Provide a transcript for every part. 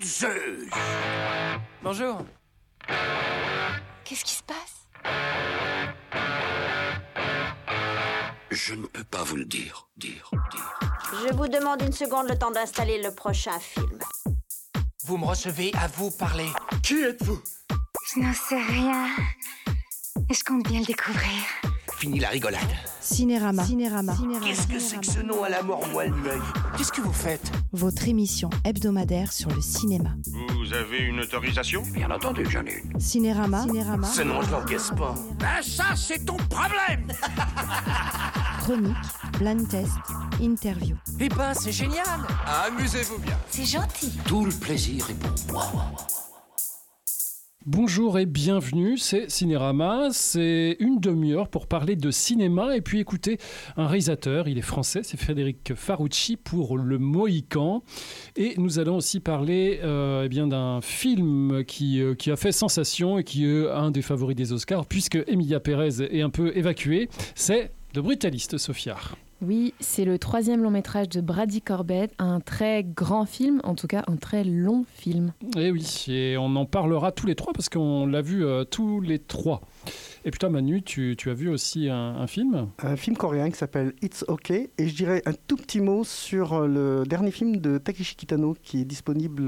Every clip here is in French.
Zeus! Bonjour. Qu'est-ce qui se passe? Je ne peux pas vous le dire. Je vous demande une seconde, le temps d'installer le prochain film. Vous me recevez, à vous parler. Qui êtes-vous? Je n'en sais rien. Et je compte bien le découvrir. Fini la rigolade. Cinérama. Qu'est-ce que c'est que ce nom à la mort moelle l'œil? Qu'est-ce que vous faites? Votre émission hebdomadaire sur le cinéma. Vous avez une autorisation? Bien entendu que j'en ai une. Cinérama. Ce nom, je l'encaisse pas. Ben ça, c'est ton problème! Chronique, blind test, interview. Eh ben, c'est génial. Amusez-vous bien. C'est gentil. Tout le plaisir est pour moi. Bonjour et bienvenue, c'est Cinérama, c'est une demi-heure pour parler de cinéma et puis écouter un réalisateur, il est français, c'est Frédéric Farucci pour Le Mohican. Et nous allons aussi parler d'un film qui a fait sensation et qui est un des favoris des Oscars puisque Emilia Pérez est un peu évacuée, c'est The Brutalist, Sophia. Oui, c'est le 3e long métrage de Brady Corbet, un très grand film, en tout cas un très long film. Et oui, et on en parlera tous les trois parce qu'on l'a vu tous les trois. Et puis toi Manu, tu as vu aussi un film? Un film coréen qui s'appelle It's OK, et je dirais un tout petit mot sur le dernier film de Takeshi Kitano qui est disponible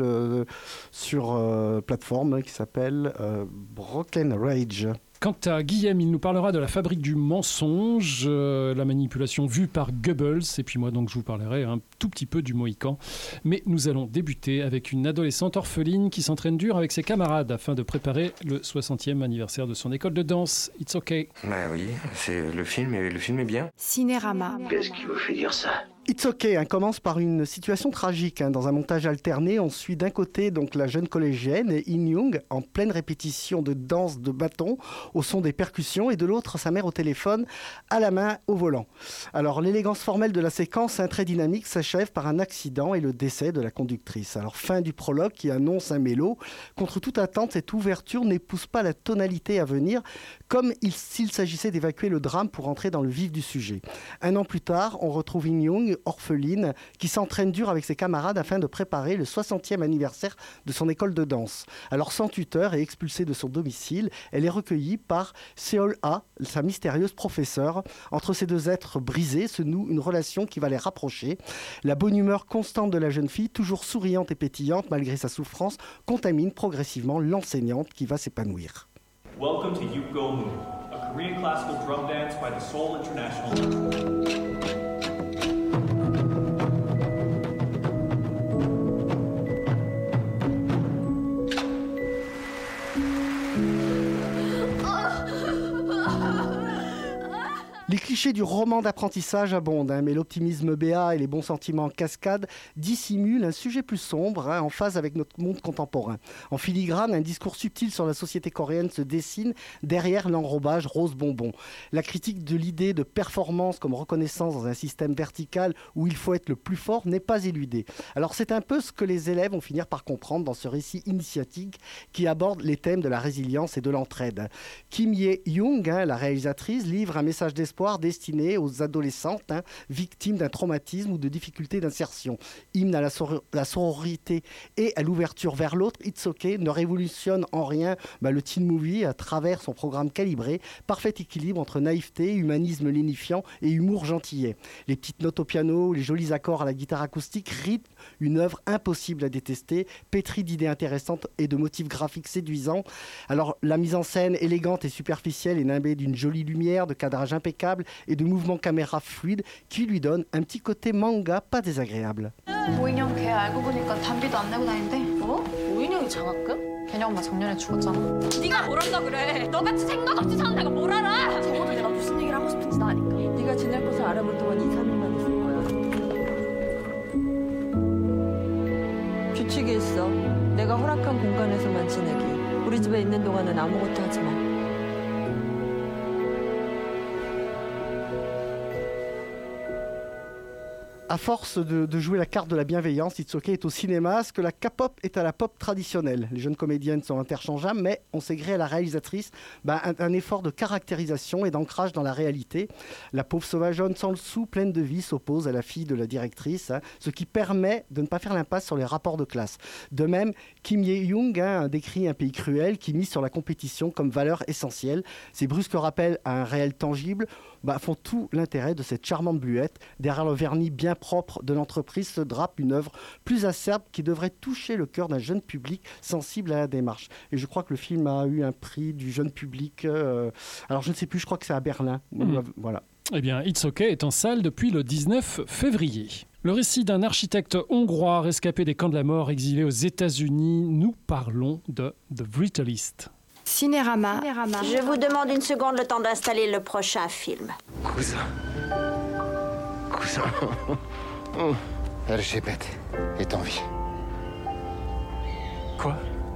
sur plateforme qui s'appelle Broken Rage. Quant à Guillaume, il nous parlera de La Fabrique du mensonge, la manipulation vue par Goebbels, et puis moi donc je vous parlerai un tout petit peu du Mohican. Mais nous allons débuter avec une adolescente orpheline qui s'entraîne dur avec ses camarades afin de préparer le 60e anniversaire de son école de danse. It's OK. Bah oui, c'est le film est bien. Cinérama. Qu'est-ce qui vous fait dire ça? It's OK commence par une situation tragique. Dans un montage alterné, on suit d'un côté donc la jeune collégienne In Young en pleine répétition de danse de bâton au son des percussions et de l'autre sa mère au téléphone à la main au volant. Alors l'élégance formelle de la séquence, un trait dynamique, s'achève par un accident et le décès de la conductrice. Alors fin du prologue qui annonce un mélo. Contre toute attente, cette ouverture n'épouse pas la tonalité à venir comme s'il s'agissait d'évacuer le drame pour entrer dans le vif du sujet. Un an plus tard, on retrouve In Young, orpheline, qui s'entraîne dur avec ses camarades afin de préparer le 60e anniversaire de son école de danse. Alors sans tuteur et expulsée de son domicile, elle est recueillie par Seol-ah, sa mystérieuse professeure. Entre ces deux êtres brisés se noue une relation qui va les rapprocher. La bonne humeur constante de la jeune fille, toujours souriante et pétillante malgré sa souffrance, contamine progressivement l'enseignante qui va s'épanouir. Welcome to Yukgo Moon, a Korean classical drum dance by the Seoul International. Les clichés du roman d'apprentissage abondent, mais l'optimisme béat et les bons sentiments en cascade dissimulent un sujet plus sombre, en phase avec notre monde contemporain. En filigrane, un discours subtil sur la société coréenne se dessine derrière l'enrobage rose bonbon. La critique de l'idée de performance comme reconnaissance dans un système vertical où il faut être le plus fort n'est pas éludée. Alors c'est un peu ce que les élèves vont finir par comprendre dans ce récit initiatique qui aborde les thèmes de la résilience et de l'entraide. Kim Ye-young, la réalisatrice, livre un message d'espoir destiné aux adolescentes victimes d'un traumatisme ou de difficultés d'insertion. Hymne à la sororité et à l'ouverture vers l'autre, It's OK ne révolutionne en rien le teen movie à travers son programme calibré, parfait équilibre entre naïveté, humanisme lénifiant et humour gentillet. Les petites notes au piano, les jolis accords à la guitare acoustique rythment une œuvre impossible à détester, pétrie d'idées intéressantes et de motifs graphiques séduisants. Alors la mise en scène élégante et superficielle est nimbée d'une jolie lumière, de cadrage impeccable et de mouvements caméra fluides qui lui donnent un petit côté manga pas désagréable. 오인영 걔 알고 보니까 담비도 안 내고 다닌대. 어? 오인영이 장학금? 걔네 엄마 작년에 죽었잖아. 네가 뭘 안다 그래. 너같이 생각 없이 사는 애가 뭘 알아. 적어도 내가 무슨 얘기를 하고 싶은지 나 아니까. 네가 지낼 곳을 알아볼 동안 2-3일만 있을 거야. 규칙이 있어. 내가 허락한 공간에서만 지내기. 우리 집에 있는 동안은 아무것도 하지 마. À force de jouer la carte de la bienveillance, It's OK est au cinéma ce que la K-pop est à la pop traditionnelle. Les jeunes comédiennes sont interchangeables, mais on sait gré à la réalisatrice un effort de caractérisation et d'ancrage dans la réalité. La pauvre sauvageonne sans le sou, pleine de vie, s'oppose à la fille de la directrice, ce qui permet de ne pas faire l'impasse sur les rapports de classe. De même, Kim Ye-young décrit un pays cruel qui mise sur la compétition comme valeur essentielle. Ces brusques rappels à un réel tangible font tout l'intérêt de cette charmante bluette. Derrière le vernis bien propre de l'entreprise se drape une œuvre plus acerbe qui devrait toucher le cœur d'un jeune public sensible à la démarche. Et je crois que le film a eu un prix du jeune public. Alors je ne sais plus, je crois que c'est à Berlin. Voilà. Eh bien, It's OK est en salle depuis le 19 février. Le récit d'un architecte hongrois rescapé des camps de la mort exilé aux États-Unis. Nous parlons de The Brutalist. Cinérama. Je vous demande une seconde le temps d'installer le prochain film. Cousin. Erzsébet est en vie. Quoi ?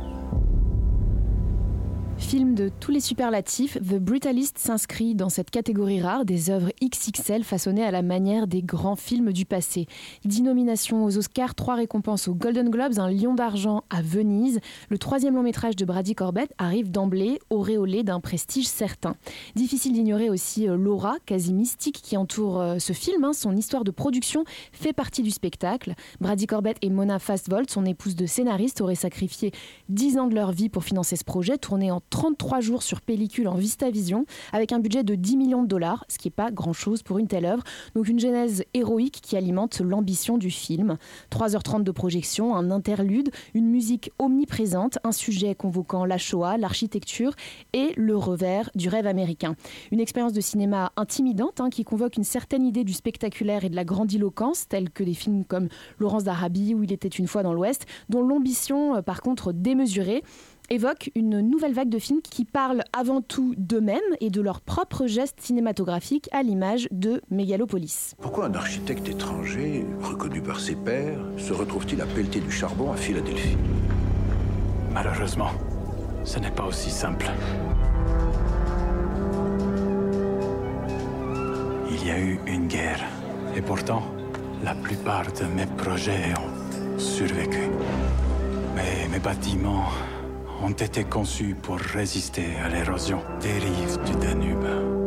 Film de tous les superlatifs, The Brutalist s'inscrit dans cette catégorie rare des œuvres XXL façonnées à la manière des grands films du passé. 10 nominations aux Oscars, 3 récompenses aux Golden Globes, un Lion d'argent à Venise. Le 3e long métrage de Brady Corbett arrive d'emblée auréolé d'un prestige certain. Difficile d'ignorer aussi l'aura quasi mystique qui entoure ce film. Son histoire de production fait partie du spectacle. Brady Corbett et Mona Fastvold, son épouse de scénariste, auraient sacrifié 10 ans de leur vie pour financer ce projet, tourné en 33 jours sur pellicule en VistaVision, avec un budget de 10 millions de dollars, ce qui n'est pas grand-chose pour une telle œuvre. Donc une genèse héroïque qui alimente l'ambition du film. 3h30 de projection, un interlude, une musique omniprésente, un sujet convoquant la Shoah, l'architecture et le revers du rêve américain. Une expérience de cinéma intimidante qui convoque une certaine idée du spectaculaire et de la grandiloquence, telle que des films comme Laurence d'Arabie ou Il était une fois dans l'Ouest, dont l'ambition, par contre, démesurée, évoque une nouvelle vague de films qui parlent avant tout d'eux-mêmes et de leurs propres gestes cinématographiques à l'image de Mégalopolis. Pourquoi un architecte étranger, reconnu par ses pairs, se retrouve-t-il à pelleter du charbon à Philadelphie ? Malheureusement, ce n'est pas aussi simple. Il y a eu une guerre, et pourtant, la plupart de mes projets ont survécu. Mais mes bâtiments ont été conçus pour résister à l'érosion des rives du Danube.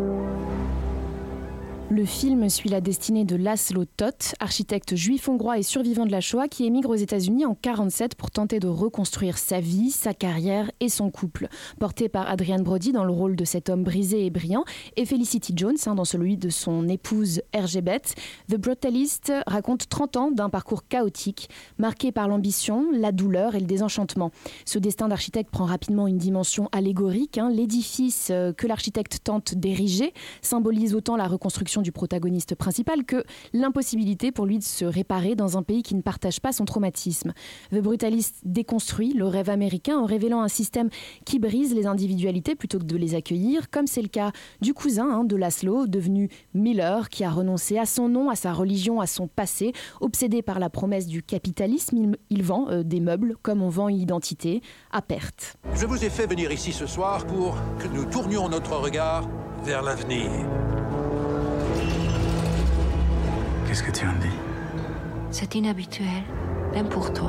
Le film suit la destinée de Laszlo Toth, architecte juif hongrois et survivant de la Shoah qui émigre aux États-Unis en 1947 pour tenter de reconstruire sa vie, sa carrière et son couple. Porté par Adrian Brody dans le rôle de cet homme brisé et brillant et Felicity Jones dans celui de son épouse Erzsébet, The Brutalist raconte 30 ans d'un parcours chaotique, marqué par l'ambition, la douleur et le désenchantement. Ce destin d'architecte prend rapidement une dimension allégorique. L'édifice que l'architecte tente d'ériger symbolise autant la reconstruction du protagoniste principal que l'impossibilité pour lui de se réparer dans un pays qui ne partage pas son traumatisme. The Brutalist déconstruit le rêve américain en révélant un système qui brise les individualités plutôt que de les accueillir, comme c'est le cas du cousin de Laszlo, devenu Miller, qui a renoncé à son nom, à sa religion, à son passé. Obsédé par la promesse du capitalisme, il vend des meubles comme on vend une identité, à perte. Je vous ai fait venir ici ce soir pour que nous tournions notre regard vers l'avenir. Qu'est-ce que tu en dis ? C'est inhabituel, même pour toi.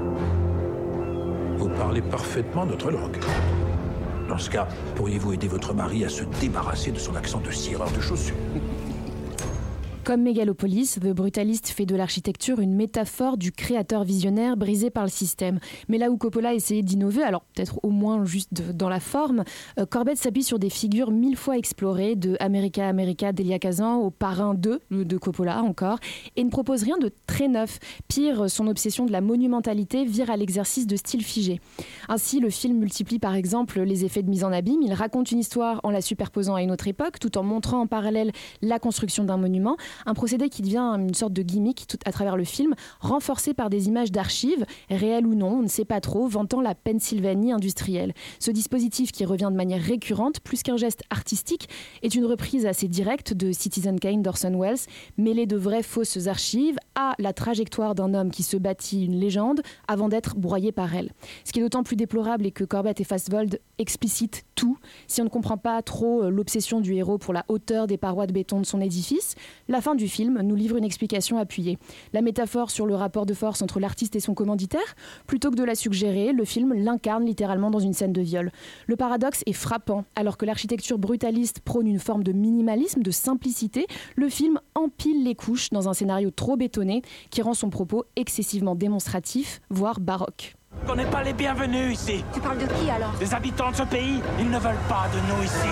Vous parlez parfaitement notre langue. Dans ce cas, pourriez-vous aider votre mari à se débarrasser de son accent de cireur de chaussures ? Comme Mégalopolis, The Brutalist fait de l'architecture une métaphore du créateur visionnaire brisé par le système. Mais là où Coppola a essayé d'innover, alors peut-être au moins juste dans la forme, Corbett s'appuie sur des figures 1000 fois explorées, de America d'Elia Kazan au Parrain 2 de Coppola encore, et ne propose rien de très neuf. Pire, son obsession de la monumentalité vire à l'exercice de style figé. Ainsi, le film multiplie par exemple les effets de mise en abîme, il raconte une histoire en la superposant à une autre époque, tout en montrant en parallèle la construction d'un monument. Un procédé qui devient une sorte de gimmick tout à travers le film, renforcé par des images d'archives, réelles ou non, on ne sait pas trop, vantant la Pennsylvanie industrielle. Ce dispositif qui revient de manière récurrente, plus qu'un geste artistique, est une reprise assez directe de Citizen Kane d'Orson Welles, mêlée de vraies fausses archives à la trajectoire d'un homme qui se bâtit une légende avant d'être broyé par elle. Ce qui est d'autant plus déplorable est que Corbett et Fastvold explicitent tout. Si on ne comprend pas trop l'obsession du héros pour la hauteur des parois de béton de son édifice, la fin du film nous livre une explication appuyée. La métaphore sur le rapport de force entre l'artiste et son commanditaire, plutôt que de la suggérer, le film l'incarne littéralement dans une scène de viol. Le paradoxe est frappant. Alors que l'architecture brutaliste prône une forme de minimalisme, de simplicité, le film empile les couches dans un scénario trop bétonné qui rend son propos excessivement démonstratif, voire baroque. On n'est pas les bienvenus ici. Tu parles de qui alors? Les habitants de ce pays, ils ne veulent pas de nous ici.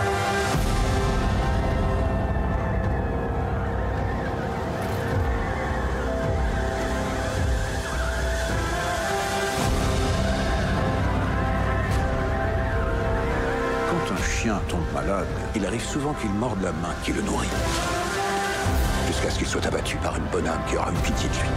Quand un chien tombe malade, il arrive souvent qu'il morde la main qui le nourrit. Jusqu'à ce qu'il soit abattu par une bonne âme qui aura eu pitié de lui.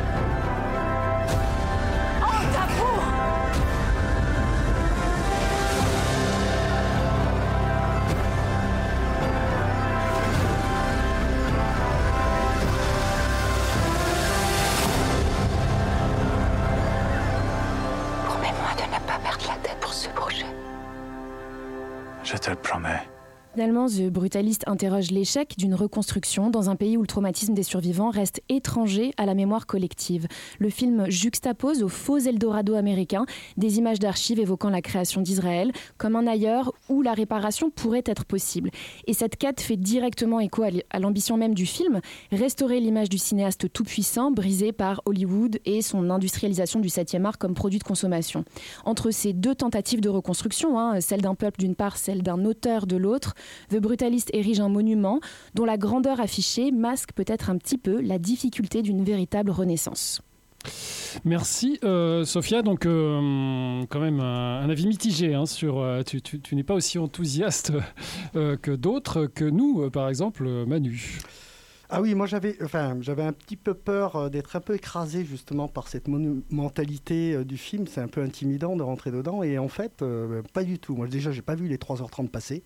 Promets-moi de ne pas perdre la tête pour ce projet. Je te le promets. Finalement, The Brutalist interroge l'échec d'une reconstruction dans un pays où le traumatisme des survivants reste étranger à la mémoire collective. Le film juxtapose au faux Eldorado américain des images d'archives évoquant la création d'Israël comme un ailleurs où la réparation pourrait être possible. Et cette quête fait directement écho à l'ambition même du film, restaurer l'image du cinéaste tout-puissant brisé par Hollywood et son industrialisation du 7e art comme produit de consommation. Entre ces deux tentatives de reconstruction, celle d'un peuple d'une part, celle d'un auteur de l'autre, The Brutalist érige un monument dont la grandeur affichée masque peut-être un petit peu la difficulté d'une véritable renaissance. Merci Sophia, donc quand même un avis mitigé sur tu n'es pas aussi enthousiaste que d'autres, que nous par exemple Manu. Ah oui, moi j'avais un petit peu peur d'être un peu écrasé justement par cette monumentalité du film. C'est un peu intimidant de rentrer dedans et en fait pas du tout. Moi déjà j'ai pas vu les 3h30 passer.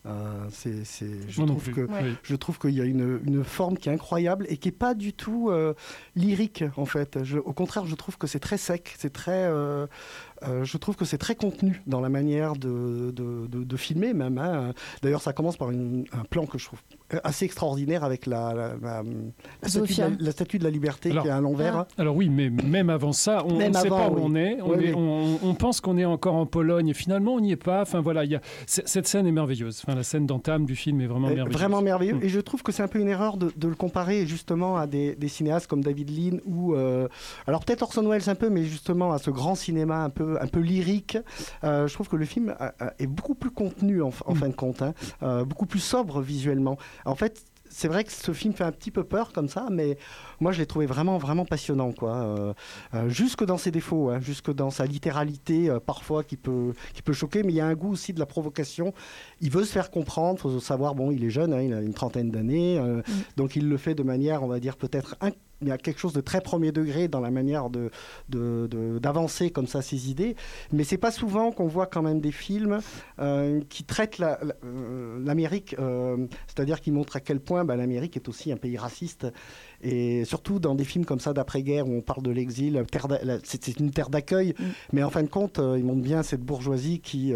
Je trouve qu'il y a une forme qui est incroyable et qui est pas du tout lyrique en fait. Au contraire, je trouve que c'est très sec, c'est très je trouve que c'est très contenu dans la manière de filmer même. D'ailleurs, ça commence par un plan que je trouve assez extraordinaire avec la statue de la liberté qui est à l'envers. Alors oui, mais même avant ça, on ne sait pas où on est. On pense qu'on est encore en Pologne. Et finalement, on n'y est pas. Enfin voilà, cette scène est merveilleuse. Enfin, la scène d'entame du film est vraiment merveilleuse. Vraiment merveilleux. Et je trouve que c'est un peu une erreur de le comparer justement à des cinéastes comme David Lean ou alors peut-être Orson Welles un peu, mais justement à ce grand cinéma un peu lyrique. Je trouve que le film est beaucoup plus contenu en fin de compte, beaucoup plus sobre visuellement. En fait, c'est vrai que ce film fait un petit peu peur comme ça, mais moi je l'ai trouvé vraiment, vraiment passionnant, quoi. Jusque dans ses défauts, jusque dans sa littéralité parfois qui peut choquer, mais il y a un goût aussi de la provocation. Il veut se faire comprendre, il faut savoir, bon, il est jeune, il a une trentaine d'années, donc il le fait de manière, on va dire, peut-être il y a quelque chose de très premier degré dans la manière d'avancer comme ça ses idées, mais c'est pas souvent qu'on voit quand même des films qui traitent l'Amérique, c'est-à-dire qui montrent à quel point l'Amérique est aussi un pays raciste, et surtout dans des films comme ça d'après-guerre où on parle de l'exil, c'est une terre d'accueil, mais en fin de compte, ils montrent bien cette bourgeoisie qui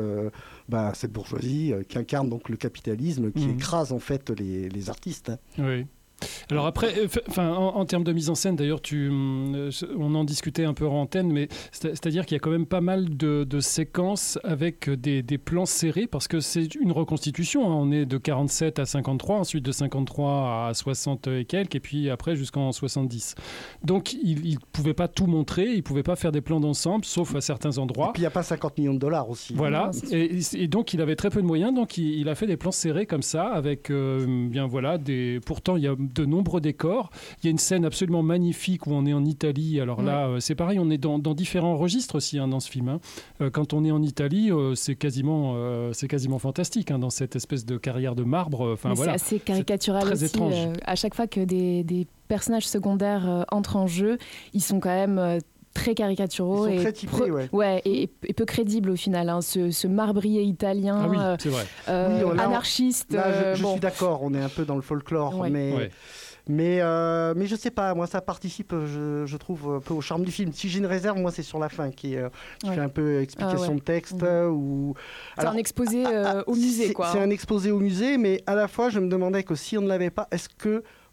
incarne donc le capitalisme, qui écrase en fait les artistes. Oui. Alors après, en termes de mise en scène, d'ailleurs, on en discutait un peu en antenne, mais c'est-à-dire qu'il y a quand même pas mal de séquences avec des plans serrés, parce que c'est une reconstitution. On est de 47 à 53, ensuite de 53 à 60 et quelques, et puis après jusqu'en 70. Donc, il ne pouvait pas tout montrer, il ne pouvait pas faire des plans d'ensemble, sauf à certains endroits. Et puis, il n'y a pas 50 millions de dollars aussi. Voilà, et donc il avait très peu de moyens, donc il a fait des plans serrés comme ça, avec, pourtant, il y a de nombreux décors. Il y a une scène absolument magnifique où on est en Italie. Alors là, c'est pareil, on est dans différents registres aussi dans ce film. Quand on est en Italie, c'est quasiment fantastique, dans cette espèce de carrière de marbre. C'est assez caricatural très aussi. Étrange. À chaque fois que des personnages secondaires entrent en jeu, ils sont quand même très caricaturaux et très typés, et peu crédibles au final. Ce marbrier italien, c'est vrai. Anarchiste. Là, je suis d'accord, on est un peu dans le folklore, mais je sais pas, moi ça participe, je trouve, un peu au charme du film. Si j'ai une réserve, moi c'est sur la fin qui fait un peu explication de texte. C'est un exposé au musée, quoi. C'est un exposé au musée, mais à la fois je me demandais que si on ne l'avait pas, est-ce que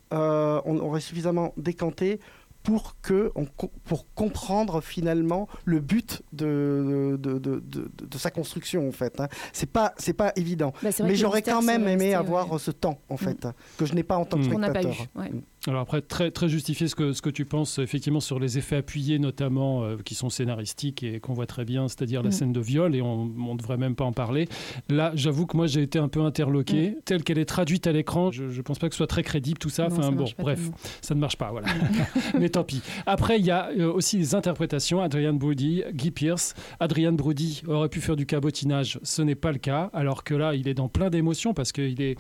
on aurait suffisamment décanté pour comprendre finalement le but de sa construction en fait. Hein. C'est pas évident. Mais j'aurais quand même aimé avoir ce temps en fait, que je n'ai pas en tant que spectateur. Alors après, très, très justifié ce que tu penses effectivement sur les effets appuyés notamment qui sont scénaristiques et qu'on voit très bien, c'est-à-dire la scène de viol, et on ne devrait même pas en parler. Là, j'avoue que moi j'ai été un peu interloqué. Telle qu'elle est traduite à l'écran, je ne pense pas que ce soit très crédible tout ça. Non, enfin ça bon, bref, ça ne marche pas, voilà. Mais tant pis. Après, il y a aussi les interprétations. Adrian Brody, Guy Pearce. Adrian Brody aurait pu faire du cabotinage, ce n'est pas le cas, alors que là, il est dans plein d'émotions parce qu'il est...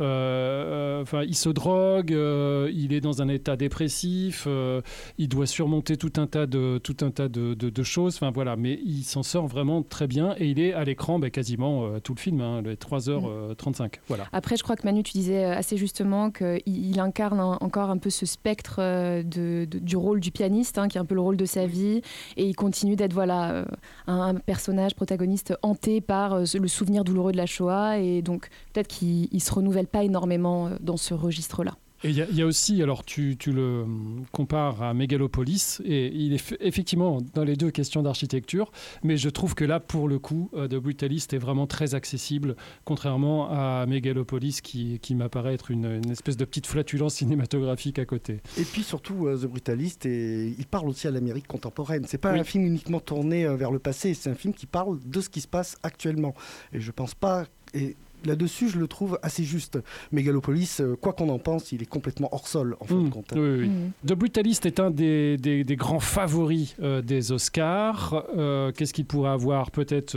il se drogue, il est dans un état dépressif, il doit surmonter tout un tas de choses, enfin voilà, mais il s'en sort vraiment très bien et il est à l'écran quasiment tout le film, les 3h35. Voilà. Après, je crois que Manu, tu disais assez justement qu'il incarne encore un peu ce spectre du rôle du pianiste, qui est un peu le rôle de sa vie, et il continue d'être un personnage protagoniste hanté par le souvenir douloureux de la Shoah, et donc peut-être qu'il ne se renouvelle pas énormément dans ce registre-là. Et il y a aussi, alors tu le compares à Megalopolis, et il est effectivement dans les deux questions d'architecture, mais je trouve que là, pour le coup, The Brutalist est vraiment très accessible, contrairement à Megalopolis qui m'apparaît être une espèce de petite flatulence cinématographique à côté. Et puis surtout, The Brutalist, il parle aussi à l'Amérique contemporaine. C'est pas un film uniquement tourné vers le passé, c'est un film qui parle de ce qui se passe actuellement. Et je pense pas... Là-dessus, je le trouve assez juste. Megalopolis, quoi qu'on en pense, il est complètement hors sol, en fin de compte. Oui. The Brutalist est un des grands favoris des Oscars. Qu'est-ce qu'il pourrait avoir ? Peut-être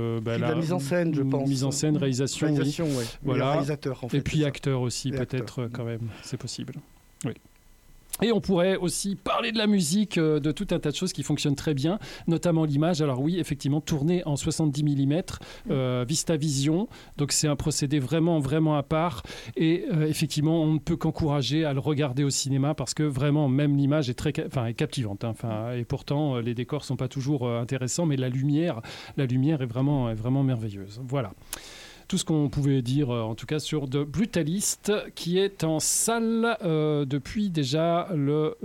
la mise en scène, je pense. Mise en scène, réalisation, oui. Voilà. Réalisateur, en fait. Et puis acteur aussi, peut-être, quand même. C'est possible. Oui. Et on pourrait aussi parler de la musique, de tout un tas de choses qui fonctionnent très bien, notamment l'image. Alors oui, effectivement, tourné en 70 mm, VistaVision, donc c'est un procédé vraiment, vraiment à part. Et effectivement, on ne peut qu'encourager à le regarder au cinéma parce que vraiment, même l'image est est captivante. Et pourtant, les décors ne sont pas toujours intéressants, mais la lumière est vraiment merveilleuse. Voilà. Tout ce qu'on pouvait dire, en tout cas, sur The Brutalist, qui est en salle depuis déjà le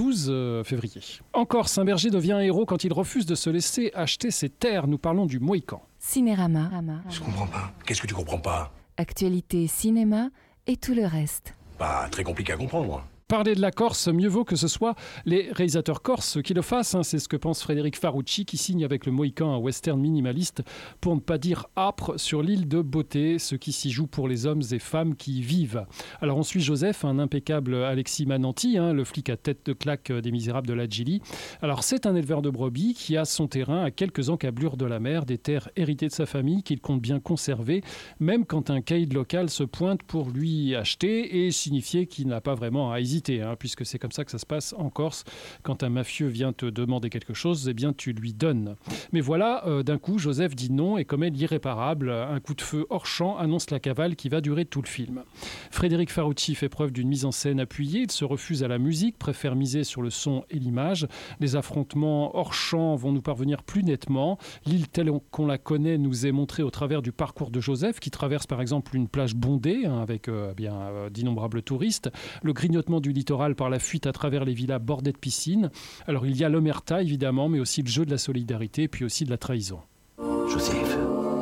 12 février. Encore, Saint-Berger devient héros quand il refuse de se laisser acheter ses terres. Nous parlons du Mohican. Cinérama. Je comprends pas. Qu'est-ce que tu comprends pas ? Actualité, cinéma et tout le reste. Pas très compliqué à comprendre. Parler de la Corse, mieux vaut que ce soit les réalisateurs corses qui le fassent. C'est ce que pense Frédéric Farucci, qui signe avec le Mohican un western minimaliste, pour ne pas dire âpre, sur l'île de Beauté, ce qui s'y joue pour les hommes et femmes qui y vivent. Alors on suit Joseph, un impeccable Alexis Mananti, le flic à tête de claque des Misérables de la Gilly. Alors c'est un éleveur de brebis qui a son terrain à quelques encablures de la mer, des terres héritées de sa famille qu'il compte bien conserver, même quand un caïd local se pointe pour lui acheter et signifier qu'il n'a pas vraiment à hésiter. Puisque c'est comme ça que ça se passe en Corse. Quand un mafieux vient te demander quelque chose, eh bien tu lui donnes. Mais voilà, d'un coup, Joseph dit non et commet l'irréparable. Un coup de feu hors champ annonce la cavale qui va durer tout le film. Frédéric Farucci fait preuve d'une mise en scène appuyée. Il se refuse à la musique, préfère miser sur le son et l'image. Les affrontements hors champ vont nous parvenir plus nettement. L'île telle qu'on la connaît nous est montrée au travers du parcours de Joseph, qui traverse par exemple une plage bondée avec d'innombrables touristes. Le grignotement du littoral par la fuite à travers les villas bordées de piscines. Alors il y a l'omerta évidemment, mais aussi le jeu de la solidarité, puis aussi de la trahison. Joseph,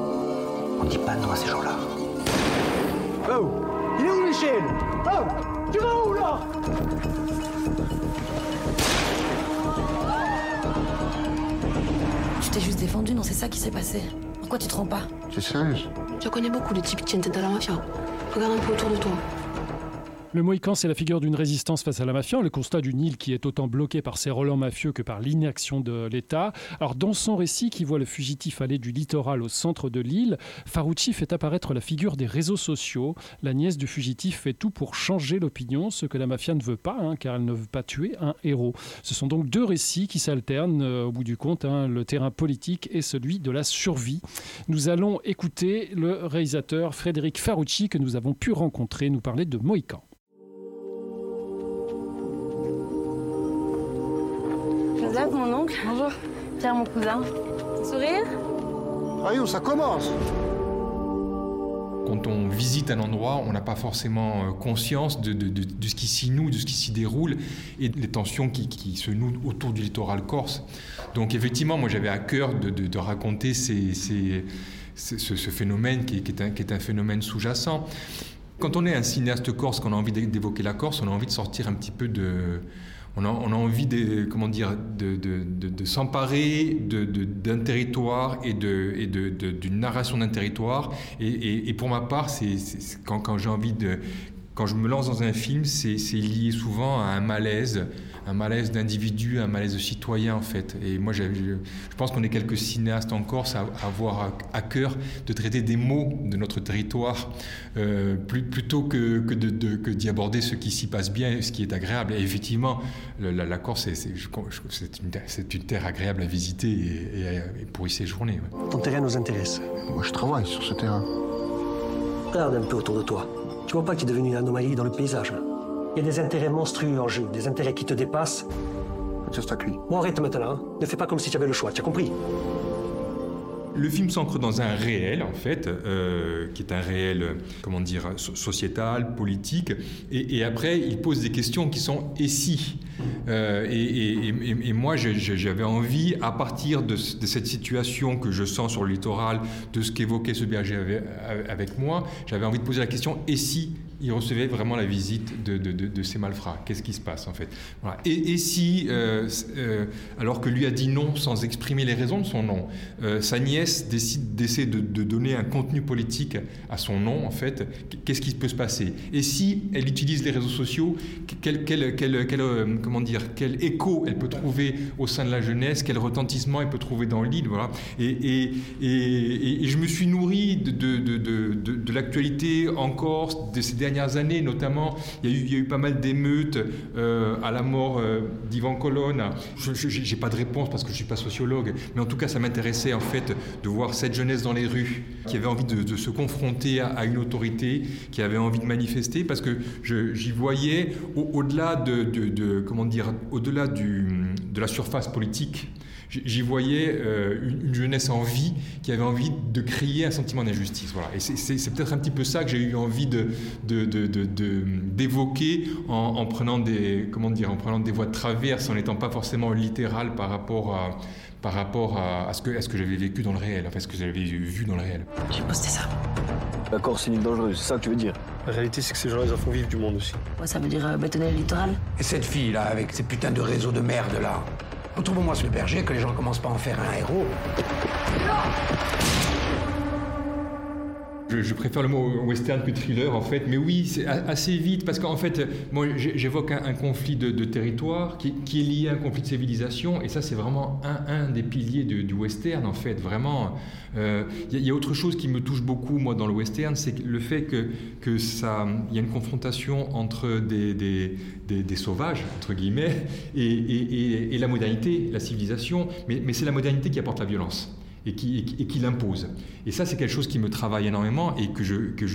on ne dit pas non à ces gens-là. Oh, il est où Michel? Oh, tu vas où là? Tu t'es juste défendu, non, c'est ça qui s'est passé. Pourquoi tu te rends pas? Tu es sérieuse? Je connais beaucoup les types qui tiennent tête à la mafia. Regarde un peu autour de toi. Le Mohican, c'est la figure d'une résistance face à la mafia, le constat d'une île qui est autant bloquée par ses relents mafieux que par l'inaction de l'État. Alors, dans son récit qui voit le fugitif aller du littoral au centre de l'île, Farucci fait apparaître la figure des réseaux sociaux. La nièce du fugitif fait tout pour changer l'opinion, ce que la mafia ne veut pas, car elle ne veut pas tuer un héros. Ce sont donc deux récits qui s'alternent, au bout du compte, le terrain politique et celui de la survie. Nous allons écouter le réalisateur Frédéric Farucci que nous avons pu rencontrer nous parler de Mohican. Joseph, mon oncle. Bonjour. Pierre, mon cousin. Sourire. Rayou, ça commence. Quand on visite un endroit, on n'a pas forcément conscience de ce qui s'y noue, de ce qui s'y déroule et des tensions qui se nouent autour du littoral corse. Donc effectivement, moi j'avais à cœur de raconter ce phénomène qui est un phénomène sous-jacent. Quand on est un cinéaste corse, qu'on a envie d'évoquer la Corse, on a envie de sortir un petit peu de... On a envie de s'emparer d'un territoire et d'une narration d'un territoire. Et pour ma part, quand je me lance dans un film, c'est lié souvent à un malaise d'individu, un malaise citoyen en fait. Et moi, je pense qu'on est quelques cinéastes en Corse à avoir à cœur de traiter des maux de notre territoire plutôt que d'y aborder ce qui s'y passe bien, ce qui est agréable. Et effectivement, la Corse, c'est une terre agréable à visiter et pour y séjourner. Ouais. Ton terrain nous intéresse. Moi, je travaille sur ce terrain. Regarde un peu autour de toi. Tu vois pas qu'il est devenu une anomalie dans le paysage, là? Il y a des intérêts monstrueux en jeu, des intérêts qui te dépassent. Just à lui. Bon, arrête maintenant, hein. Ne fais pas comme si tu avais le choix, tu as compris? Le film s'ancre dans un réel, en fait, qui est un réel, sociétal, politique. Et après, il pose des questions qui sont « et si ?» Et moi, j'avais envie, à partir de cette situation que je sens sur le littoral, de ce qu'évoquait ce berger avec moi, j'avais envie de poser la question « et si ?» il recevait vraiment la visite de ces malfrats. Qu'est-ce qui se passe, en fait? Voilà. Et si, alors que lui a dit non sans exprimer les raisons de son non, sa nièce d'essayer de donner un contenu politique à son non, en fait, qu'est-ce qui peut se passer? Et si elle utilise les réseaux sociaux, quel écho elle peut trouver au sein de la jeunesse, quel retentissement elle peut trouver dans l'île, voilà. Et je me suis nourri de l'actualité en Corse, de ces dernières années, notamment, il y a eu pas mal d'émeutes à la mort d'Ivan Colonna. Je n'ai pas de réponse parce que je ne suis pas sociologue, mais en tout cas, ça m'intéressait en fait de voir cette jeunesse dans les rues qui avait envie de se confronter à une autorité, qui avait envie de manifester, parce que j'y voyais au-delà au-delà de la surface politique. J'y voyais une jeunesse en vie qui avait envie de crier un sentiment d'injustice. Voilà. Et c'est peut-être un petit peu ça que j'ai eu envie d'évoquer en prenant des voies de traverse, en n'étant pas forcément littéral par rapport à ce que j'avais vécu dans le réel, enfin ce que j'avais vu dans le réel. J'ai posté ça. La Corse, c'est une île dangereuse, c'est ça que tu veux dire? La réalité, c'est que ces gens-là, ils en font vivre du monde aussi. Ouais, ça veut dire bétonner le littoral. Et cette fille-là, avec ces putains de réseaux de merde-là, retrouve-moi ce berger, que les gens commencent pas à en faire un héros. Je préfère le mot western que thriller, en fait. Mais oui, c'est assez vite, parce qu'en fait, moi, j'évoque un conflit de territoire qui est lié à un conflit de civilisation, et ça, c'est vraiment un des piliers du western, en fait. Vraiment, il y a autre chose qui me touche beaucoup, moi, dans le western, c'est le fait que ça, il y a une confrontation entre des sauvages, entre guillemets, et la modernité, la civilisation, mais c'est la modernité qui apporte la violence. Et qui l'impose. Et ça, c'est quelque chose qui me travaille énormément et que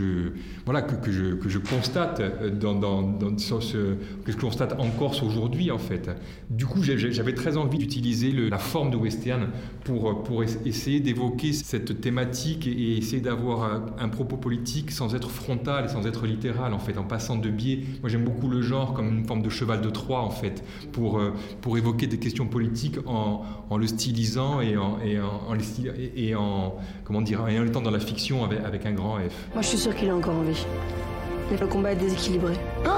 je constate que je constate en Corse aujourd'hui, en fait. Du coup, j'avais très envie d'utiliser la forme de western pour essayer d'évoquer cette thématique et essayer d'avoir un propos politique sans être frontal et sans être littéral, en fait, en passant de biais. Moi, j'aime beaucoup le genre comme une forme de cheval de Troie, en fait, pour évoquer des questions politiques en le stylisant et en étant dans la fiction avec un grand F. Moi, je suis sûr qu'il a encore envie. Mais le combat est déséquilibré.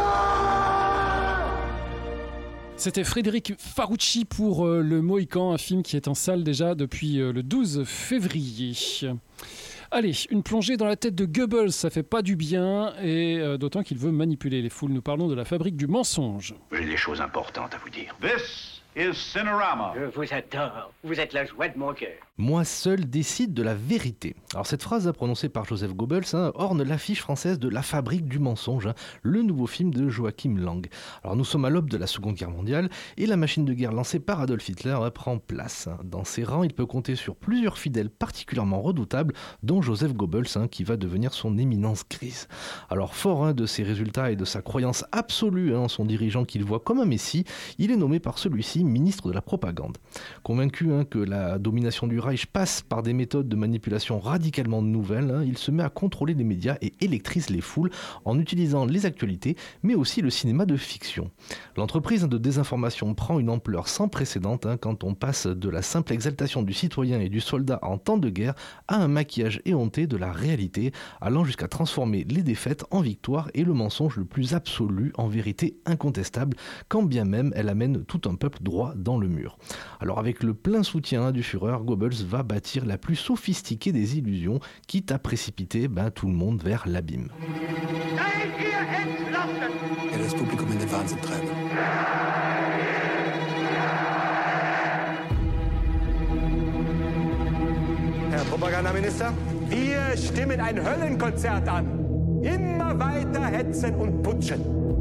C'était Frédéric Farucci pour Le Mohican, un film qui est en salle déjà depuis le 12 février. Allez, une plongée dans la tête de Goebbels, ça fait pas du bien, et d'autant qu'il veut manipuler les foules. Nous parlons de la fabrique du mensonge. J'ai des choses importantes à vous dire. This is Cinerama. Je vous adore. Vous êtes la joie de mon cœur. Moi seul décide de la vérité. Alors cette phrase prononcée par Joseph Goebbels orne l'affiche française de La Fabrique du mensonge, le nouveau film de Joachim Lang. Alors nous sommes à l'aube de la Seconde Guerre mondiale et la machine de guerre lancée par Adolf Hitler prend place. Dans ses rangs, il peut compter sur plusieurs fidèles particulièrement redoutables, dont Joseph Goebbels, qui va devenir son éminence grise. Alors fort de ses résultats et de sa croyance absolue en son dirigeant qu'il voit comme un messie, il est nommé par celui-ci ministre de la propagande. Convaincu que la domination du Reich passe par des méthodes de manipulation radicalement nouvelles, il se met à contrôler les médias et électrise les foules en utilisant les actualités, mais aussi le cinéma de fiction. L'entreprise de désinformation prend une ampleur sans précédent quand on passe de la simple exaltation du citoyen et du soldat en temps de guerre à un maquillage éhonté de la réalité, allant jusqu'à transformer les défaites en victoires et le mensonge le plus absolu en vérité incontestable, quand bien même elle amène tout un peuple droit dans le mur. Alors avec le plein soutien du Führer, Goebbels va bâtir la plus sophistiquée des illusions, quitte à précipiter tout le monde vers l'abîme. Er das Publikum in den Wahnsinn treiben. Herr Propagandaminister, wir stimmen ein Höllenkonzert an. Immer weiter hetzen und putschen.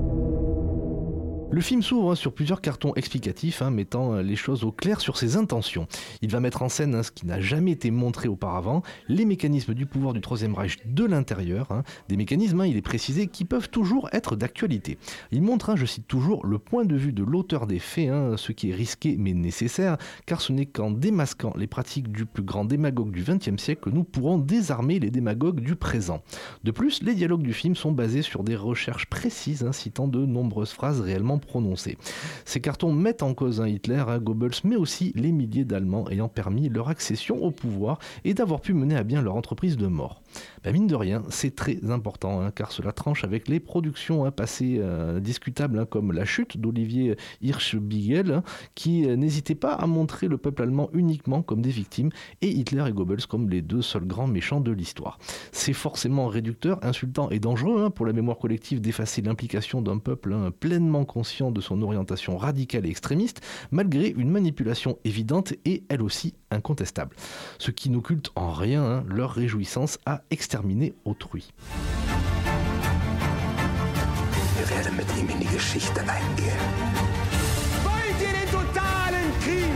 Le film s'ouvre sur plusieurs cartons explicatifs, mettant les choses au clair sur ses intentions. Il va mettre en scène ce qui n'a jamais été montré auparavant, les mécanismes du pouvoir du Troisième Reich de l'intérieur, des mécanismes, il est précisé, qui peuvent toujours être d'actualité. Il montre, je cite toujours, le point de vue de l'auteur des faits, ce qui est risqué mais nécessaire, car ce n'est qu'en démasquant les pratiques du plus grand démagogue du XXe siècle que nous pourrons désarmer les démagogues du présent. De plus, les dialogues du film sont basés sur des recherches précises, citant de nombreuses phrases réellement prononcées. Ces cartons mettent en cause Hitler, Goebbels, mais aussi les milliers d'Allemands ayant permis leur accession au pouvoir et d'avoir pu mener à bien leur entreprise de mort. Mine de rien, c'est très important, car cela tranche avec les productions passées discutables, comme La Chute d'Olivier Hirschbiegel, qui n'hésitait pas à montrer le peuple allemand uniquement comme des victimes et Hitler et Goebbels comme les deux seuls grands méchants de l'histoire. C'est forcément réducteur, insultant et dangereux pour la mémoire collective d'effacer l'implication d'un peuple pleinement conscient de son orientation radicale et extrémiste, malgré une manipulation évidente et elle aussi incontestable. Ce qui n'occulte en rien leur réjouissance à exterminer autrui. Wir werden mit ihm in die Geschichte eingehen. Wollt ihr den totalen Krieg?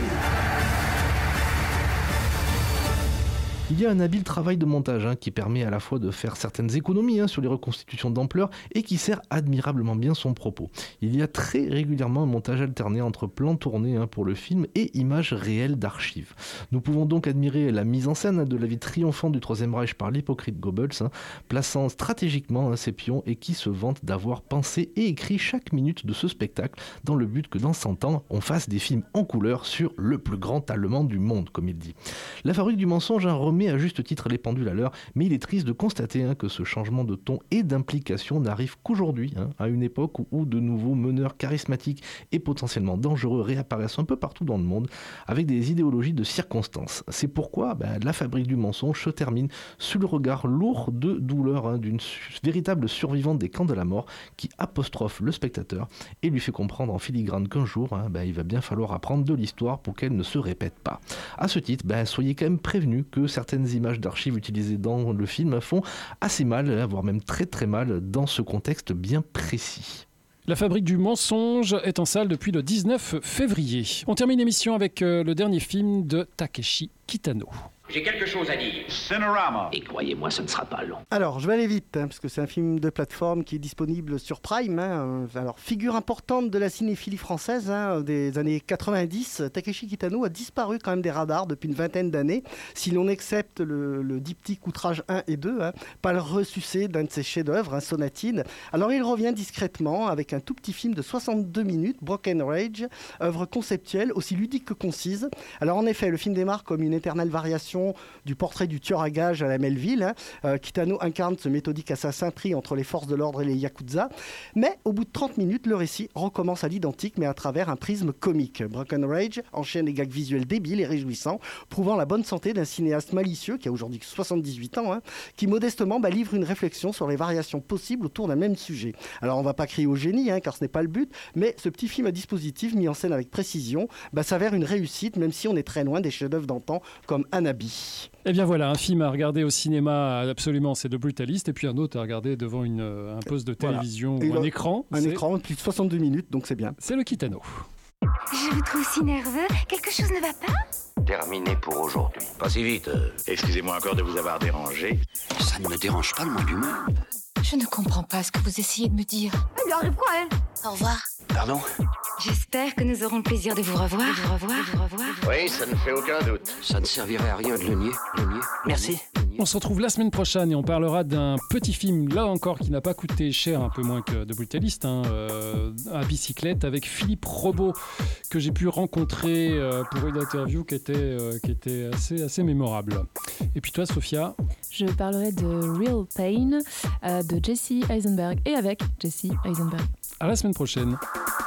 Il y a un habile travail de montage qui permet à la fois de faire certaines économies sur les reconstitutions d'ampleur et qui sert admirablement bien son propos. Il y a très régulièrement un montage alterné entre plans tournés pour le film et images réelles d'archives. Nous pouvons donc admirer la mise en scène de la vie triomphante du Troisième Reich par l'hypocrite Goebbels, plaçant stratégiquement ses pions et qui se vante d'avoir pensé et écrit chaque minute de ce spectacle dans le but que dans 100 ans, on fasse des films en couleur sur le plus grand Allemand du monde, comme il dit. La fabrique du mensonge remet à juste titre les pendules à l'heure, mais il est triste de constater que ce changement de ton et d'implication n'arrive qu'aujourd'hui, à une époque où de nouveaux meneurs charismatiques et potentiellement dangereux réapparaissent un peu partout dans le monde, avec des idéologies de circonstance. C'est pourquoi la fabrique du mensonge se termine sous le regard lourd de douleur d'une véritable survivante des camps de la mort qui apostrophe le spectateur et lui fait comprendre en filigrane qu'un jour, il va bien falloir apprendre de l'histoire pour qu'elle ne se répète pas. À ce titre, soyez quand même prévenus que certaines images d'archives utilisées dans le film font assez mal, voire même très très mal, dans ce contexte bien précis. La fabrique du mensonge est en salle depuis le 19 février. On termine l'émission avec le dernier film de Takeshi Kitano. J'ai quelque chose à dire. Cinerama. Et croyez-moi, ce ne sera pas long. Alors, je vais aller vite, parce que c'est un film de plateforme qui est disponible sur Prime. Alors, figure importante de la cinéphilie française des années 90, Takeshi Kitano a disparu quand même des radars depuis une vingtaine d'années, si l'on accepte le diptyque Outrage 1 et 2, pas le ressucé d'un de ses chefs-d'œuvre, Sonatine. Alors, il revient discrètement avec un tout petit film de 62 minutes, Broken Rage, œuvre conceptuelle, aussi ludique que concise. Alors, en effet, le film démarre comme une éternelle variation du portrait du tueur à gages à la Melville. Kitano incarne ce méthodique assassin pris entre les forces de l'ordre et les Yakuza. Mais au bout de 30 minutes, le récit recommence à l'identique, mais à travers un prisme comique. Broken Rage enchaîne les gags visuels débiles et réjouissants, prouvant la bonne santé d'un cinéaste malicieux, qui a aujourd'hui 78 ans, qui modestement livre une réflexion sur les variations possibles autour d'un même sujet. Alors on ne va pas crier au génie, car ce n'est pas le but, mais ce petit film à dispositif, mis en scène avec précision, s'avère une réussite, même si on est très loin des chefs-d'œuvre d'antan comme Hanabi. Et bien voilà, un film à regarder au cinéma, absolument, c'est The Brutalist, et puis un autre à regarder devant un poste de télévision ou un écran. Un écran, plus de 62 minutes, donc c'est bien. C'est le Kitano. Je vous trouve si nerveux. Quelque chose ne va pas? Terminé pour aujourd'hui. Pas si vite. Excusez-moi encore de vous avoir dérangé. Ça ne me dérange pas le moins du monde. Je ne comprends pas ce que vous essayez de me dire. Elle lui arrive quoi, elle? Au revoir. Pardon? J'espère que nous aurons le plaisir de vous revoir. Oui, ça ne fait aucun doute. Ça ne servirait à rien de le nier. Merci. On se retrouve la semaine prochaine et on parlera d'un petit film, là encore, qui n'a pas coûté cher, un peu moins que de Brutalist, à bicyclette, avec Philippe Robot, que j'ai pu rencontrer pour une interview qui était assez mémorable. Et puis toi, Sophia? Je parlerai de Real Pain de Jesse Eisenberg et avec Jesse Eisenberg. À la semaine prochaine.